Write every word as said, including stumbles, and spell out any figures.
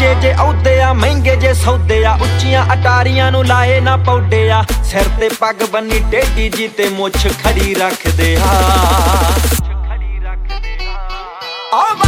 ਵੱਡੇ ਜੇ ਅਹੁਦੇ ਆ, ਮਹਿੰਗੇ ਜੇ ਸੌਦੇ ਆ, ਉੱਚੀਆਂ ਅਟਾਰੀਆਂ ਨੂੰ ਲਾਏ ਨਾ ਪੌਡੇ ਆ, ਸਿਰ ਤੇ ਪੱਗ ਬੰਨੀ ਟੇਢੀ ਜੀ ਤੇ ਮੁੱਛ ਖੜੀ ਰੱਖਦੇ ਆ।